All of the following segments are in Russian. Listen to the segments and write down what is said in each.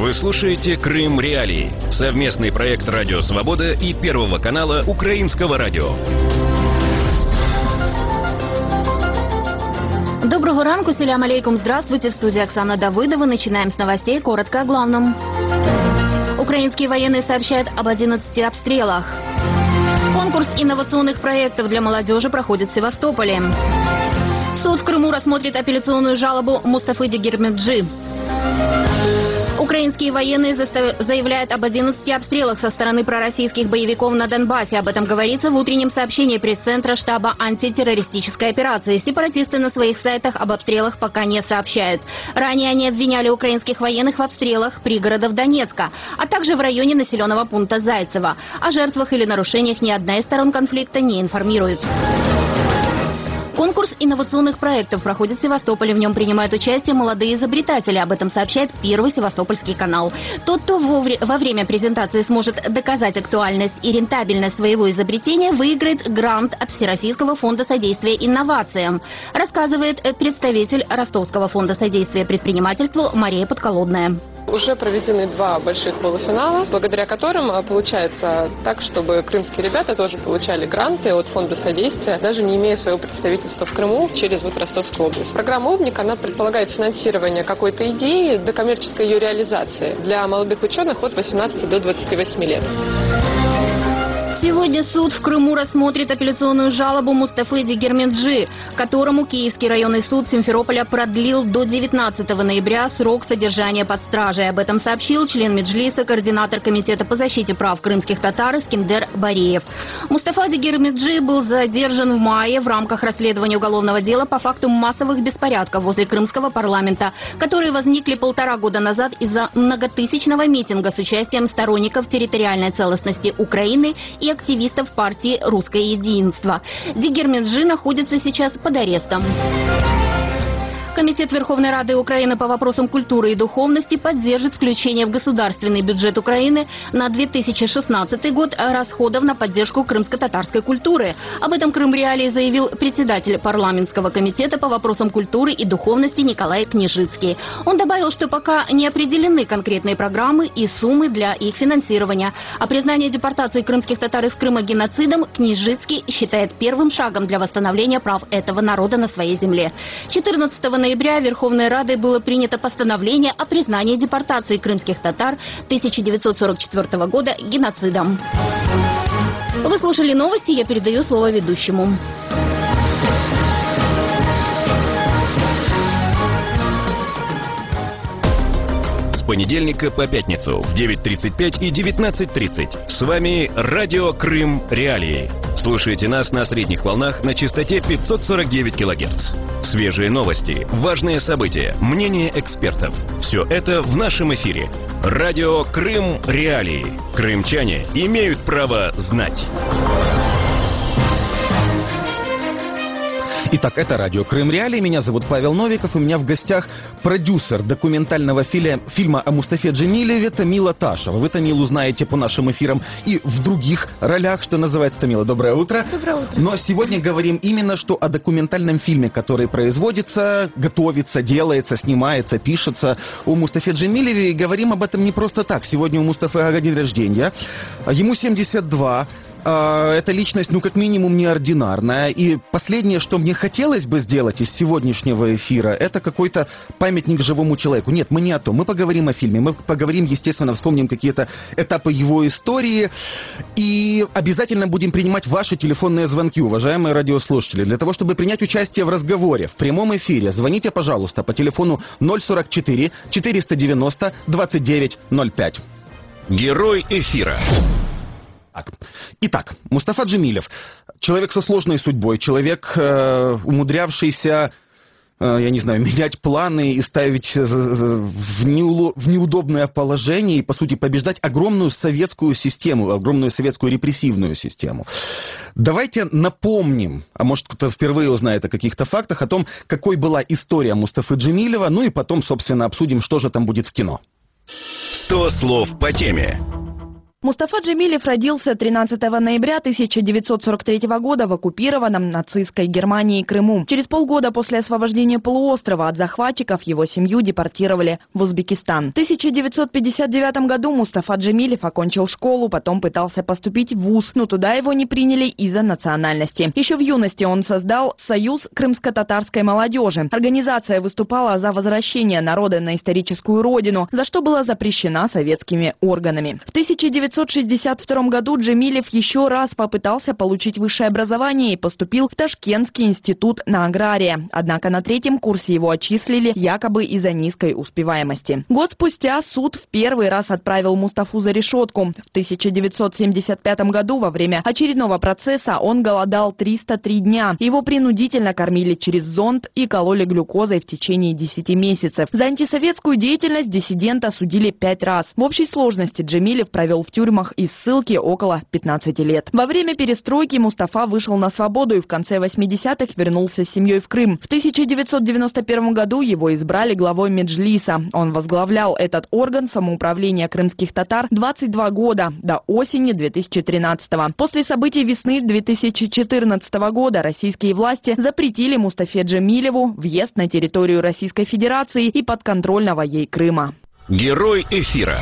Вы слушаете «Крым Реалии» — совместный проект «Радио Свобода» и Первого канала Украинского радио. Доброго ранку, селям алейкум, здравствуйте, в студии Оксана Давыдова. Начинаем с новостей, коротко о главном. Украинские военные сообщают об 11 обстрелах. Конкурс инновационных проектов для молодежи проходит в Севастополе. Суд в Крыму рассмотрит апелляционную жалобу Мустафы Дегермеджи. Украинские военные заявляют об 11 обстрелах со стороны пророссийских боевиков на Донбассе. Об этом говорится в утреннем сообщении пресс-центра штаба антитеррористической операции. Сепаратисты на своих сайтах об обстрелах пока не сообщают. Ранее они обвиняли украинских военных в обстрелах пригородов Донецка, а также в районе населенного пункта Зайцево. О жертвах или нарушениях ни одна из сторон конфликта не информирует. Конкурс инновационных проектов проходит в Севастополе. В нем принимают участие молодые изобретатели. Об этом сообщает Первый Севастопольский канал. Тот, кто во время презентации сможет доказать актуальность и рентабельность своего изобретения, выиграет грант от Всероссийского фонда содействия инновациям, рассказывает представитель Ростовского фонда содействия предпринимательству Мария Подколодная. Уже проведены 2 больших полуфинала, благодаря которым получается так, чтобы крымские ребята тоже получали гранты от фонда содействия, даже не имея своего представительства в Крыму через Ростовскую область. Программа «Умник», она предполагает финансирование какой-то идеи до коммерческой ее реализации для молодых ученых от 18 до 28 лет. Сегодня суд в Крыму рассмотрит апелляционную жалобу Мустафы Дегермеджи, которому Киевский районный суд Симферополя продлил до 19 ноября срок содержания под стражей. Об этом сообщил член Меджлиса, координатор Комитета по защите прав крымских татар Искендер Бареев. Мустафа Дегермеджи был задержан в мае в рамках расследования уголовного дела по факту массовых беспорядков возле крымского парламента, которые возникли 1,5 года назад из-за многотысячного митинга с участием сторонников территориальной целостности Украины и активистов партии «Русское единство». Дегермеджи находится сейчас под арестом. Комитет Верховной Рады Украины по вопросам культуры и духовности поддержит включение в государственный бюджет Украины на 2016 год расходов на поддержку крымско-татарской культуры. Об этом Крым Реалии заявил председатель парламентского комитета по вопросам культуры и духовности Николай Княжицкий. Он добавил, что пока не определены конкретные программы и суммы для их финансирования. А признание депортации крымских татар из Крыма геноцидом Княжицкий считает первым шагом для восстановления прав этого народа на своей земле. 14 ноября Верховной Радой было принято постановление о признании депортации крымских татар 1944 года геноцидом. Вы слушали новости, я передаю слово ведущему. С понедельника по пятницу в 9:35 и 19:30. С вами радио «Крым Реалии». Слушайте нас на средних волнах на частоте 549 кГц. Свежие новости, важные события, мнения экспертов. Все это в нашем эфире. Радио «Крым Реалии». Крымчане имеют право знать. Итак, это радио «Крым Реалии». Меня зовут Павел Новиков. У меня в гостях продюсер документального фильма о Мустафе Джемилеве Тамила Ташева. Вы Тамилу знаете по нашим эфирам и в других ролях, что называется. Тамила, доброе утро. Доброе утро. Но сегодня говорим именно что о документальном фильме, который производится, готовится, делается, снимается, пишется о Мустафе Джемилеве. И говорим об этом не просто так. Сегодня у Мустафы день рождения. Ему 72. Эта личность, как минимум, неординарная. И последнее, что мне хотелось бы сделать из сегодняшнего эфира, это какой-то памятник живому человеку. Нет, мы не о том. Мы поговорим о фильме. Мы поговорим, естественно, вспомним какие-то этапы его истории. И обязательно будем принимать ваши телефонные звонки, уважаемые радиослушатели. Для того, чтобы принять участие в разговоре, в прямом эфире, звоните, пожалуйста, по телефону 044 490 2905. Герой эфира. Итак, Мустафа Джемилев, человек со сложной судьбой, человек, умудрявшийся, я не знаю, менять планы и ставить в неудобное положение и, по сути, побеждать огромную советскую систему, огромную советскую репрессивную систему. Давайте напомним, а может кто-то впервые узнает о каких-то фактах, о том, какой была история Мустафы Джемилева, ну и потом, собственно, обсудим, что же там будет в кино. 100 слов по теме. Мустафа Джемилев родился 13 ноября 1943 года в оккупированном нацистской Германии Крыму. Через полгода после освобождения полуострова от захватчиков его семью депортировали в Узбекистан. В 1959 году Мустафа Джемилев окончил школу, потом пытался поступить в вуз, но туда его не приняли из-за национальности. Еще в юности он создал Союз крымско-татарской молодежи. Организация выступала за возвращение народа на историческую родину, за что была запрещена советскими органами. В 1962 году Джемилев еще раз попытался получить высшее образование и поступил в Ташкентский институт на агрария. Однако на 3-м курсе его отчислили якобы из-за низкой успеваемости. Год спустя суд в первый раз отправил Мустафу за решетку. В 1975 году во время очередного процесса он голодал 303 дня. Его принудительно кормили через зонд и кололи глюкозой в течение 10 месяцев. За антисоветскую деятельность диссидента судили 5 раз. В общей сложности Джемилев провел в тюрьмах и ссылки около 15 лет. Во время перестройки Мустафа вышел на свободу и в конце 80-х вернулся с семьей в Крым. В 1991 году его избрали главой Меджлиса. Он возглавлял этот орган самоуправления крымских татар 22 года, до осени 2013-го. После событий весны 2014 года российские власти запретили Мустафе Джемилеву въезд на территорию Российской Федерации и подконтрольного ей Крыма. Герой эфира.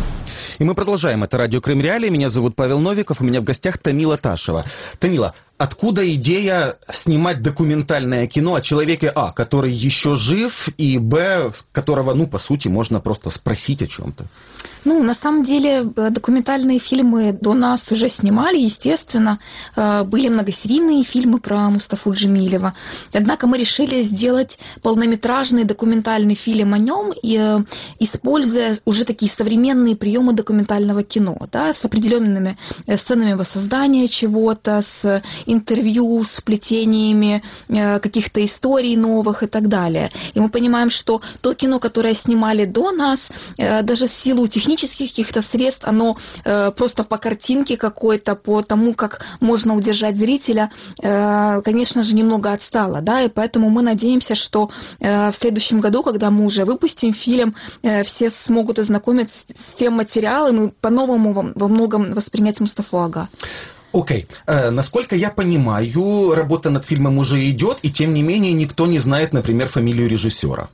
И мы продолжаем. Это радио Крым Реалии. Меня зовут Павел Новиков. У меня в гостях Тамила Ташева. Тамила, откуда идея снимать документальное кино о человеке, который еще жив, и, которого, по сути, можно просто спросить о чем-то? На самом деле, документальные фильмы до нас уже снимали, естественно. Были многосерийные фильмы про Мустафу Джемилева. Однако мы решили сделать полнометражный документальный фильм о нем, используя уже такие современные приемы документального кино, да, с определенными сценами воссоздания чего-то, с интервью, с вплетениями каких-то историй новых и так далее. И мы понимаем, что то кино, которое снимали до нас, даже в силу технических каких-то средств, оно просто по картинке какой-то, по тому, как можно удержать зрителя, конечно же, немного отстало, да, и поэтому мы надеемся, что в следующем году, когда мы уже выпустим фильм, все смогут ознакомиться с тем материалом и по-новому во многом воспринять Мустафу Ага. Окей. Насколько я понимаю, работа над фильмом уже идет, и тем не менее никто не знает, например, фамилию режиссера.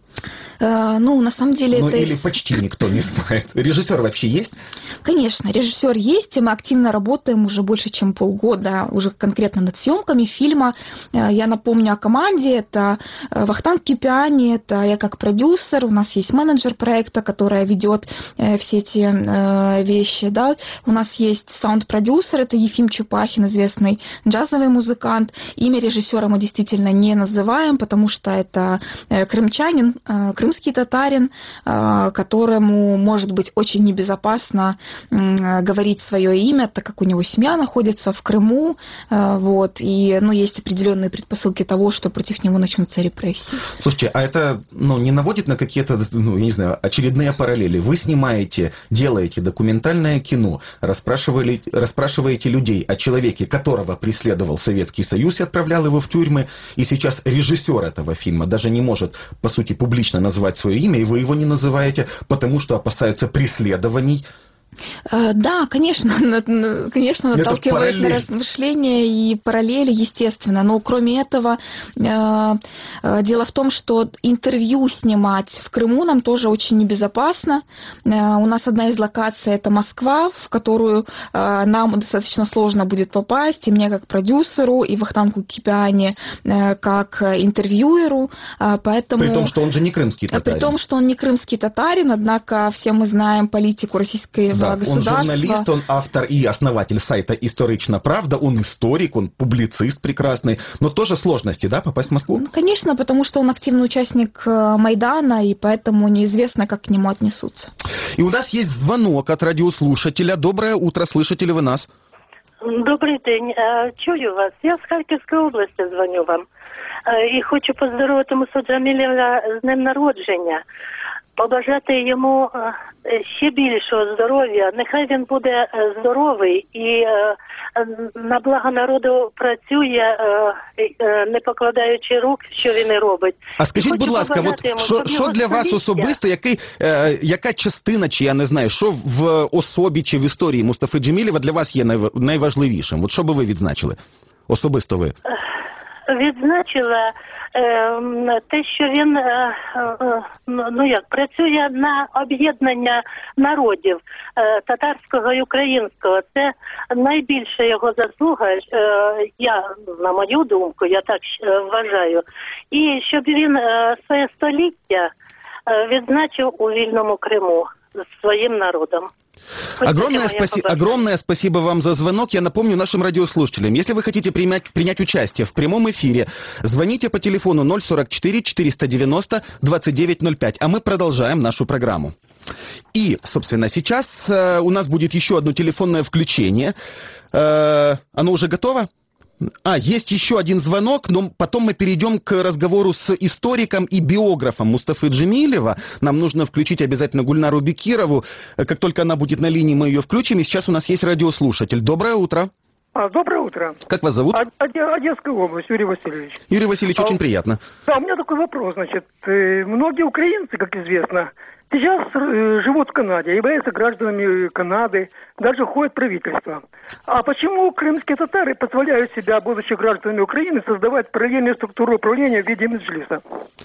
На самом деле... Или почти никто не знает. Режиссер вообще есть? Конечно, режиссер есть, и мы активно работаем уже больше, чем полгода, уже конкретно над съемками фильма. Я напомню о команде. Это Вахтанг Кипиани, это я как продюсер, у нас есть менеджер проекта, которая ведет все эти вещи. Да. У нас есть саунд-продюсер, это Ефим Чупахин, известный джазовый музыкант. Имя режиссера мы действительно не называем, потому что это крымчанин, крымский татарин, которому может быть очень небезопасно говорить свое имя, так как у него семья находится в Крыму, и есть определенные предпосылки того, что против него начнутся репрессии. Слушайте, а это не наводит на какие-то, очередные параллели? Вы снимаете, делаете документальное кино, расспрашиваете людей о человеке, которого преследовал Советский Союз и отправлял его в тюрьмы, и сейчас режиссер этого фильма даже не может, по сути, публично назвать свое имя, и вы его не называете, потому что опасаются преследований. Да, конечно, наталкивает на размышления и параллели, естественно. Но кроме этого, дело в том, что интервью снимать в Крыму нам тоже очень небезопасно. У нас одна из локаций – это Москва, в которую нам достаточно сложно будет попасть, и мне как продюсеру, и Вахтангу Кипиани как интервьюеру. Поэтому, при том, что он же не крымский татарин. При том, что он не крымский татарин, однако все мы знаем политику российской государства. Он журналист, он автор и основатель сайта «Исторична правда», он историк, он публицист прекрасный, но тоже сложности, да, попасть в Москву? Конечно, потому что он активный участник Майдана, и поэтому неизвестно, как к нему отнесутся. И у нас есть звонок от радиослушателя. Доброе утро, слышите ли вы нас? Добрий день, чую вас. Я з Харківської області дзвоню вам. І хочу поздоровити Мустафу Джемілєва з днем народження. Побажати йому ще більшого здоров'я. Нехай він буде здоровий і на благо народу працює, не покладаючи рук, що він і робить. А скажіть, будь ласка, що для вас особисто, яка частина, чи я не знаю, що в особі чи в історії Мустафи Джемілєва для вас є найважливішим? От що би ви відзначили? Особисто ви. Відзначила те, що він працює на об'єднання народів татарського і українського. Це найбільша його заслуга, на мою думку, я так вважаю. І щоб він своє століття відзначив у вільному Криму з своїм народом. Огромное спасибо вам за звонок. Я напомню нашим радиослушателям, если вы хотите принять участие в прямом эфире, звоните по телефону 044 490 2905, а мы продолжаем нашу программу. И, собственно, сейчас у нас будет еще одно телефонное включение. Оно уже готово? Есть еще один звонок, но потом мы перейдем к разговору с историком и биографом Мустафы Джемилева. Нам нужно включить обязательно Гульнару Бекирову. Как только она будет на линии, мы ее включим. И сейчас у нас есть радиослушатель. Доброе утро. Доброе утро. Как вас зовут? Одесская область, Юрий Васильевич. Юрий Васильевич, очень приятно. Да, у меня такой вопрос, значит. Многие украинцы, как известно, сейчас живут в Канаде, являются гражданами Канады, даже ходят в правительство. А почему крымские татары позволяют себя, будучи гражданами Украины, создавать параллельную структуру управления в виде меджлиса?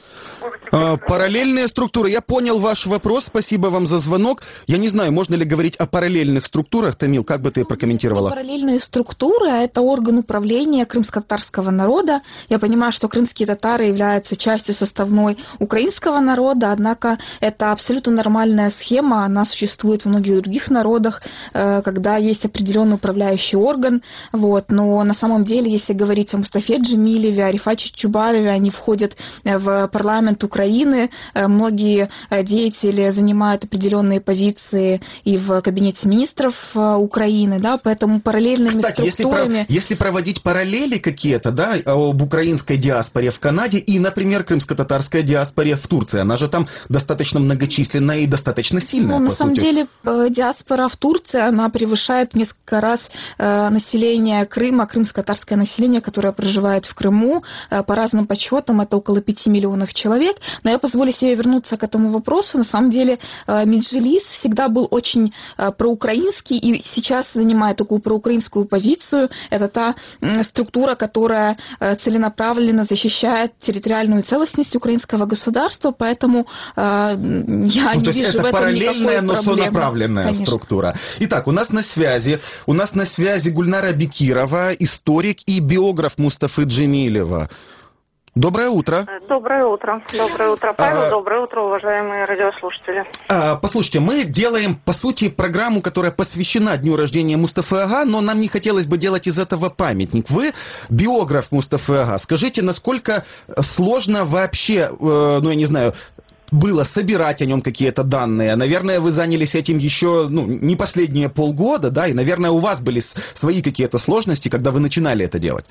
Параллельные структуры. Я понял ваш вопрос. Спасибо вам за звонок. Я не знаю, можно ли говорить о параллельных структурах. Тамил, как бы ты прокомментировала? Параллельные структуры – это орган управления крымско-татарского народа. Я понимаю, что крымские татары являются частью составной украинского народа, однако это абсолютно нормальная схема. Она существует в многих других народах, когда есть определенный управляющий орган. Но на самом деле, если говорить о Мустафе Джемилеве, о Рифате Чубарове, они входят в парламент Украины. Многие деятели занимают определенные позиции и в кабинете министров Украины, да, поэтому параллельными структурами... Если проводить параллели какие-то, да, об украинской диаспоре в Канаде и, например, крымско-татарской диаспоре в Турции, она же там достаточно многочисленная и достаточно сильная, на самом деле, диаспора в Турции, она превышает в несколько раз население Крыма, крымско-татарское население, которое проживает в Крыму. По разным подсчетам, это около 5 миллионов человек. Но я позволю себе вернуться к этому вопросу. На самом деле, Меджлис всегда был очень проукраинский и сейчас занимает такую проукраинскую позицию. Это та структура, которая целенаправленно защищает территориальную целостность украинского государства, поэтому я не вижу в этом никакой проблемы. Это параллельная, но сонаправленная структура. Итак, у нас на связи Гульнара Бекирова, историк и биограф Мустафы Джемилева. Доброе утро. Доброе утро. Доброе утро, Павел. Доброе утро, уважаемые радиослушатели. Послушайте, мы делаем, по сути, программу, которая посвящена дню рождения Мустафы Ага, но нам не хотелось бы делать из этого памятник. Вы биограф Мустафы Ага. Скажите, насколько сложно вообще, было собирать о нем какие-то данные? Наверное, вы занялись этим еще, не последние полгода, да, и, наверное, у вас были свои какие-то сложности, когда вы начинали это делать.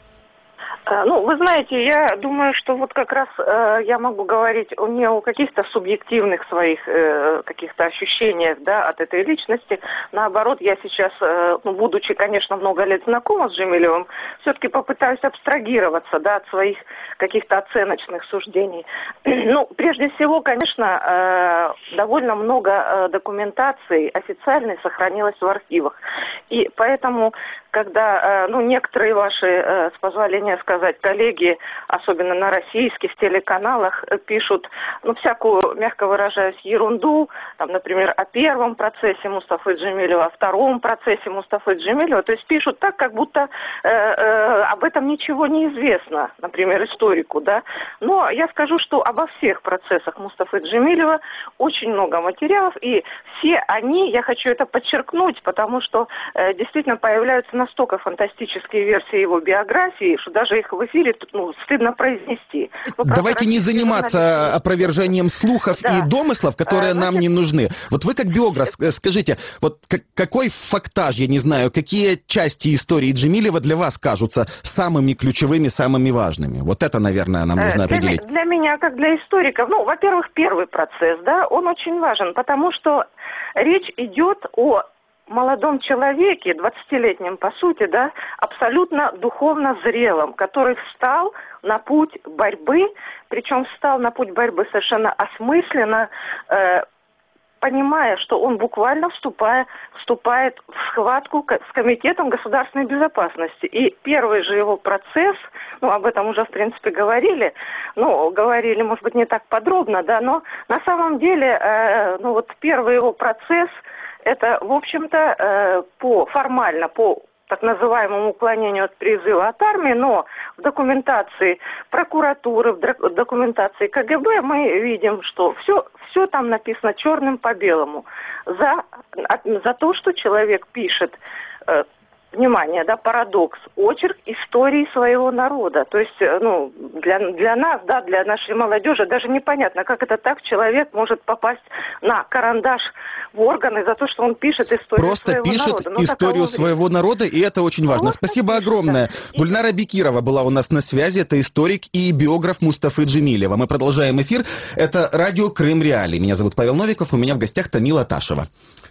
Вы знаете, я думаю, что вот как раз я могу говорить не о каких-то субъективных своих каких-то ощущениях, да, от этой личности. Наоборот, я сейчас, будучи, конечно, много лет знакома с Джемилевым, все-таки попытаюсь абстрагироваться, да, от своих каких-то оценочных суждений. Прежде всего, конечно, довольно много документации официальной сохранилось в архивах. И поэтому, когда, некоторые ваши, с позволения сказать, коллеги, особенно на российских телеканалах, пишут, всякую, мягко выражаясь, ерунду, там, например, о первом процессе Мустафы Джемилева, о втором процессе Мустафы Джемилева, то есть пишут так, как будто об этом ничего не известно, например, историку, да. Но я скажу, что обо всех процессах Мустафы Джемилева очень много материалов, и все они, я хочу это подчеркнуть, потому что действительно появляются настолько фантастические версии его биографии, что даже их в эфире стыдно произнести. Давайте не заниматься опровержением слухов и домыслов, которые нам не нужны. Вот вы как биограф, скажите, вот какой фактаж, я не знаю, какие части истории Джемилева для вас кажутся самыми ключевыми, самыми важными? Вот это, наверное, нам нужно определить. Для меня, как для историков, во-первых, первый процесс, да, он очень важен, потому что речь идет о молодом человеке, 20-летнем по сути, да, абсолютно духовно зрелом, который встал на путь борьбы, причем встал на путь борьбы совершенно осмысленно, понимая, что он буквально вступает в схватку с Комитетом государственной безопасности. И первый же его процесс, ну, об этом уже, в принципе, говорили, может быть, не так подробно, да, но на самом деле, первый его процесс, это, в общем-то, формально, по так называемому уклонению от призыва от армии, но в документации прокуратуры, в документации КГБ мы видим, что все там написано черным по белому. За то, что человек пишет, внимание, да, парадокс, очерк истории своего народа. То есть, для нас, да, для нашей молодежи даже непонятно, как это так человек может попасть на карандаш в органы за то, что он пишет историю своего народа. Просто пишет историю своего народа, и это очень важно. Спасибо огромное. Гульнара Бекирова была у нас на связи, это историк и биограф Мустафы Джемилева. Мы продолжаем эфир. Это радио Крым Реалии. Меня зовут Павел Новиков, у меня в гостях Тамила Ташева.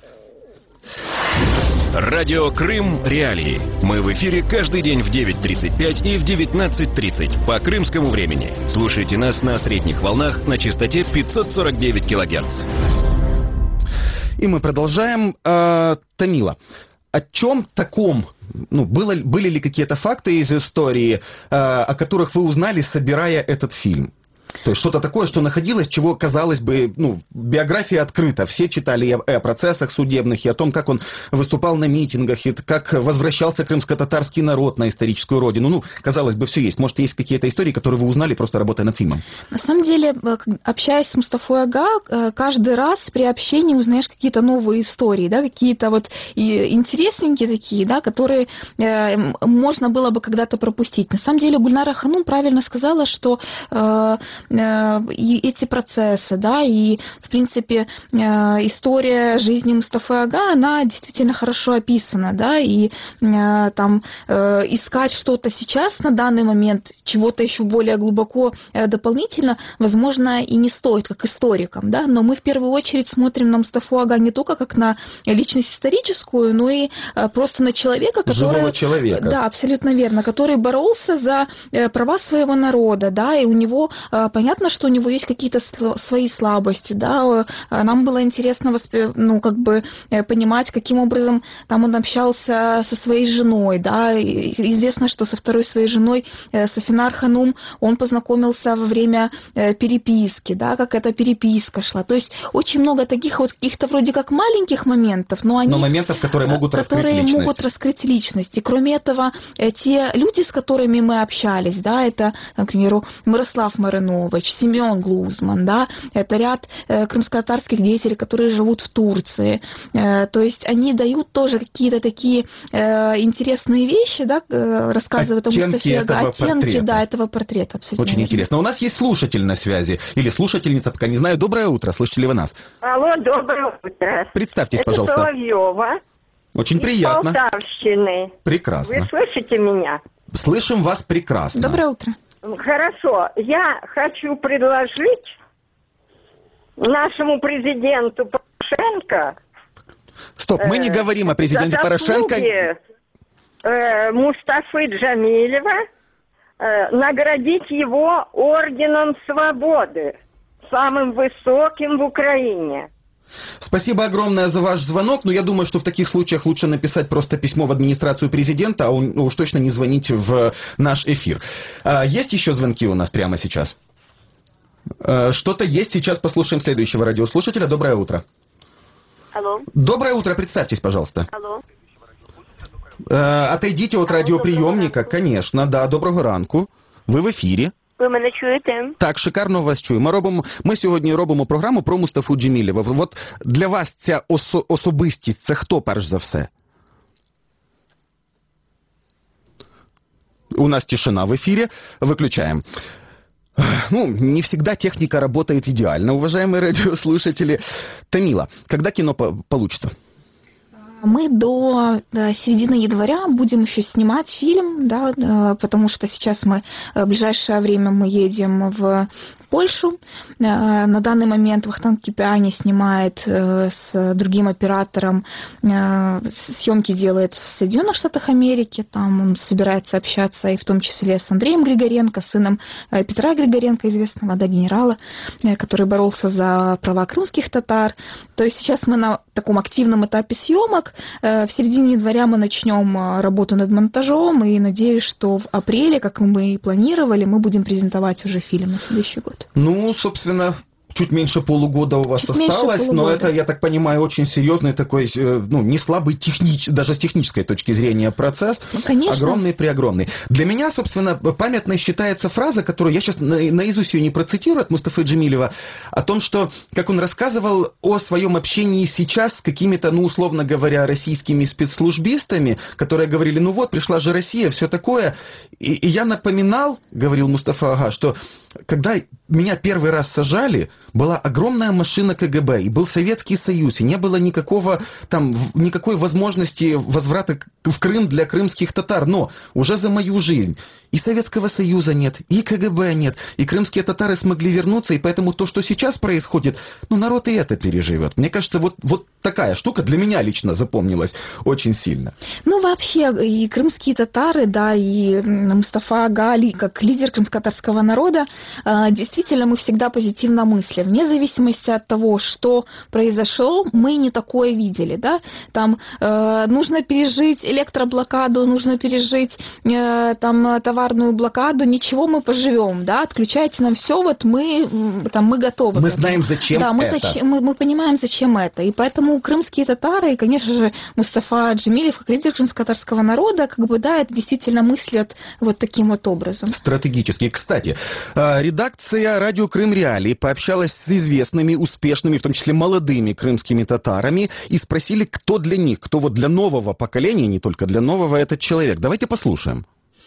Радио Крым Реалии. Мы в эфире каждый день в 9:35 и в 19:30 по крымскому времени. Слушайте нас на средних волнах на частоте 549 килогерц. И мы продолжаем. Тамила, о чем таком, были ли какие-то факты из истории, о которых вы узнали, собирая этот фильм? То есть что-то такое, что находилось, чего, казалось бы, биография открыта. Все читали о процессах судебных, и о том, как он выступал на митингах, и как возвращался крымско-татарский народ на историческую родину. Казалось бы, все есть. Может, есть какие-то истории, которые вы узнали, просто работая над фильмом? На самом деле, общаясь с Мустафой Ага, каждый раз при общении узнаешь какие-то новые истории, да, какие-то интересненькие такие, да, которые можно было бы когда-то пропустить. На самом деле, Гульнара Ханум правильно сказала, что и эти процессы, да, и, в принципе, история жизни Мустафы Ага, она действительно хорошо описана, да, и там искать что-то сейчас на данный момент, чего-то еще более глубоко дополнительно, возможно, и не стоит, как историкам, да, но мы в первую очередь смотрим на Мустафу Ага не только как на личность историческую, но и просто на человека, который... Живого человека. Да, абсолютно верно, который боролся за права своего народа, да, и у него... Понятно, что у него есть какие-то свои слабости, да, нам было интересно понимать, каким образом там он общался со своей женой, да, известно, что со второй своей женой Сафинар Ханум он познакомился во время переписки, да, как эта переписка шла, то есть очень много таких каких-то вроде как маленьких моментов, но моментов, которые могут раскрыть личность, и кроме этого, те люди, с которыми мы общались, да, это, например, Мирослав Маринович, Семен Глузман, да, это ряд крымско-татарских деятелей, которые живут в Турции. То есть они дают тоже какие-то такие интересные вещи, да, рассказывают о Мустафе Ага, оттенки этого портрета. Абсолютно очень верно. Интересно. У нас есть слушатель на связи, или слушательница, пока не знаю. Доброе утро, слышите ли вы нас? Алло, доброе утро. Представьтесь, пожалуйста. Это Соловьева. Очень приятно. Из Полтавщины. Прекрасно. Вы слышите меня? Слышим вас прекрасно. Доброе утро. Хорошо. Я хочу предложить нашему президенту Порошенко... Стоп, мы не говорим о президенте Порошенко. Мустафы Джемилева наградить его орденом свободы, самым высоким в Украине. Спасибо огромное за ваш звонок, но я думаю, что в таких случаях лучше написать просто письмо в администрацию президента, а уж точно не звонить в наш эфир. Есть еще звонки у нас прямо сейчас? Что-то есть, сейчас послушаем следующего радиослушателя. Доброе утро. Алло. Доброе утро, представьтесь, пожалуйста. Алло. Отойдите от радіоприйомника, конечно, да, доброго ранку. Ви в ефірі. Ви мене чуєте? Так, шикарно вас чую. Ми сьогодні робимо програму про Мустафу Джемілєва. От для вас ця особистість, це хто перш за все? У нас тишина в эфире, выключаем. Не всегда техника работает идеально, уважаемые радиослушатели. Тамила, когда кино получится? Мы до середины января будем еще снимать фильм, да, потому что сейчас мы в ближайшее время мы едем в Польшу. На данный момент Вахтанг Кипиани снимает с другим оператором, съемки делает в Соединенных Штатах Америки, там он собирается общаться и в том числе с Андреем Григоренко, сыном Петра Григоренко, известного, да, генерала, который боролся за права крымских татар. То есть сейчас мы на таком активном этапе съемок. В середине января мы начнем работу над монтажом, и надеюсь, что в апреле, как мы и планировали, мы будем презентовать уже фильм на следующий год. Ну, собственно, чуть меньше полугода у вас осталось, но это, я так понимаю, очень серьезный такой, ну, не слабый даже с технической точки зрения процесс. Ну, конечно. Огромный-преогромный. Для меня, собственно, памятной считается фраза, которую я сейчас наизусть ее не процитирую, от Мустафы Джемилева, о том, что, как он рассказывал о своем общении сейчас с какими-то, ну, условно говоря, российскими спецслужбистами, которые говорили, ну вот, пришла же Россия, все такое. И я напоминал, говорил Мустафа Ага, что когда меня первый раз сажали, была огромная машина КГБ, и был Советский Союз, и не было никакой возможности возврата в Крым для крымских татар. Но уже за мою жизнь и Советского Союза нет, и КГБ нет, и крымские татары смогли вернуться, и поэтому то, что сейчас происходит, ну, народ и это переживет. Мне кажется, вот такая штука для меня лично запомнилась очень сильно. Ну, вообще, и крымские татары, да, и Мустафа Ага, как лидер крымско-татарского народа, действительно, мы всегда позитивно мыслим. Вне зависимости от того, что произошло, мы не такое видели, да. Там нужно пережить электроблокаду, нужно пережить там товарную блокаду, ничего, мы поживем, да, отключайте нам все, вот мы готовы. Мы знаем, зачем это. Мы понимаем, зачем это. И поэтому крымские татары, и, конечно же, Мустафа Джемилев, как лидер крымско-татарского народа, как бы, да, это действительно мыслят вот таким вот образом. Стратегически. Кстати, редакция «Радио Крым Реалии» пообщалась с известными, успешными, в том числе молодыми крымскими татарами, и спросили, кто для них, кто вот для нового поколения, не только для нового, этот человек. Давайте послушаем.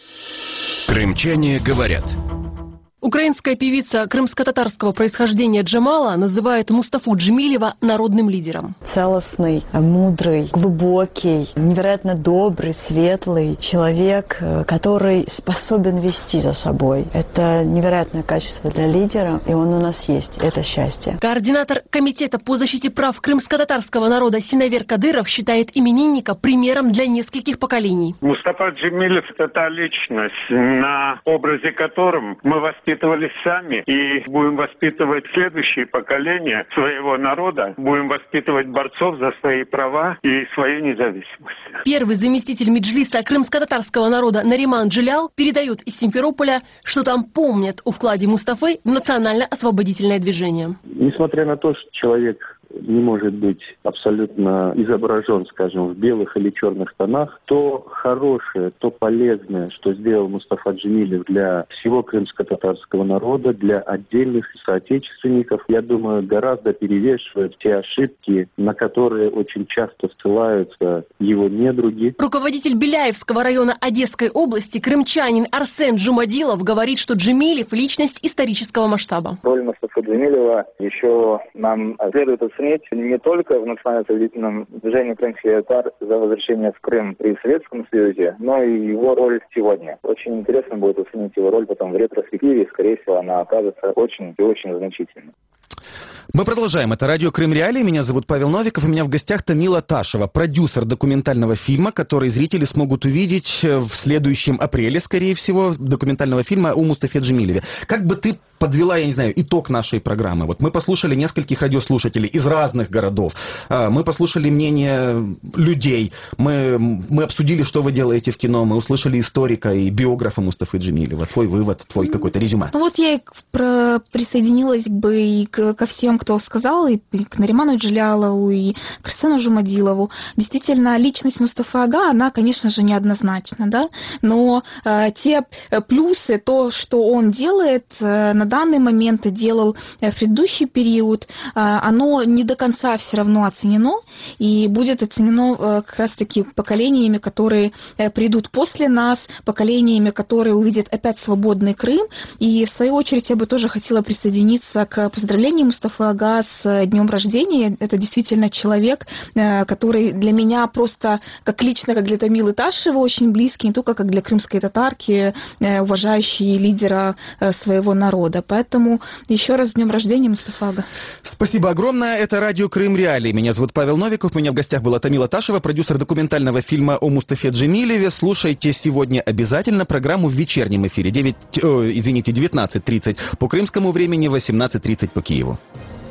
Крымчане говорят. Украинская певица крымско-татарского происхождения Джамала называет Мустафу Джемилева народным лидером. Целостный, мудрый, глубокий, невероятно добрый, светлый человек, который способен вести за собой. Это невероятное качество для лидера, и он у нас есть. Это счастье. Координатор Комитета по защите прав крымско-татарского народа Синавер Кадыров считает именинника примером для нескольких поколений. Мустафа Джемилев – это та личность, на образе которым мы воспитывались сами и будем воспитывать следующие поколения своего народа, будем воспитывать борцов за свои права и свою независимость. Первый заместитель Меджлиса крымско-татарского народа Нариман Джилял передает из Симферополя, что там помнят о вкладе Мустафы в национально-освободительное движение. Несмотря на то, что человек не может быть абсолютно изображен, скажем, в белых или черных тонах, то хорошее, то полезное, что сделал Мустафа Джемилев для всего крымско-татарского народа, для отдельных соотечественников, я думаю, гораздо перевешивает те ошибки, на которые очень часто ссылаются его недруги. Руководитель Беляевского района Одесской области, крымчанин Арсен Джумадилов, говорит, что Джемилев – личность исторического масштаба. Роль Мустафы Джемилева еще нам следует оценить не только в национально-освободительном движении крымских татар за возвращение в Крым при Советском Союзе, но и его роль сегодня. Очень интересно будет оценить его роль потом в ретроспективе, скорее всего, она окажется очень и очень значительной. Мы продолжаем. Это радио Крым Реалии. Меня зовут Павел Новиков. У меня в гостях Тамила Ташева, продюсер документального фильма, который зрители смогут увидеть в следующем апреле, скорее всего, документального фильма о Мустафе Джемилеве. Как бы ты подвела, я не знаю, итог нашей программы? Вот мы послушали нескольких радиослушателей из разных городов. Мы послушали мнение людей. Мы обсудили, что вы делаете в кино. Мы услышали историка и биографа Мустафы Джемилева. Твой вывод, твой какой-то резюме. Ну вот я присоединилась бы и ко всем, кто сказал, и к Нариману Джилялову, и к Арсену Жумадилову. Действительно, личность Мустафы Ага, она, конечно же, неоднозначна, да, но те плюсы, то, что он делает на данный момент и делал в предыдущий период, оно не до конца все равно оценено, и будет оценено как раз-таки поколениями, которые придут после нас, поколениями, которые увидят опять свободный Крым. И, в свою очередь, я бы тоже хотела присоединиться к поздравлениям рождения, Мустафа Ага, с днем рождения. Это действительно человек, который для меня просто как лично, как для Тамилы Ташева очень близкий, не только как для крымской татарки, уважающий лидера своего народа. Поэтому еще раз с днем рождения, Мустафа Ага. Спасибо огромное. Это радио Крым Реалии. Меня зовут Павел Новиков. У меня в гостях была Тамила Ташева, продюсер документального фильма о Мустафе Джемилеве. Слушайте сегодня обязательно программу в вечернем эфире 19:30 по крымскому времени, 18:30 по Киеву.